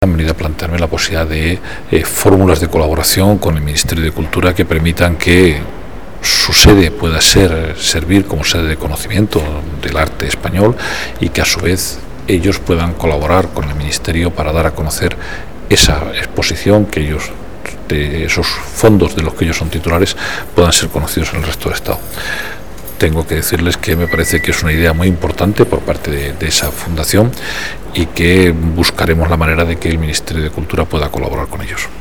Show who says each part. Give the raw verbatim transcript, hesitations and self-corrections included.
Speaker 1: Han venido a plantearme la posibilidad de eh, fórmulas de colaboración con el Ministerio de Cultura que permitan que su sede pueda ser servir como sede de conocimiento del arte español y que a su vez ellos puedan colaborar con el Ministerio para dar a conocer esa exposición, que ellos, de esos fondos de los que ellos son titulares, puedan ser conocidos en el resto del Estado. Tengo que decirles que me parece que es una idea muy importante por parte de, de esa fundación y que buscaremos la manera de que el Ministerio de Cultura pueda colaborar con ellos.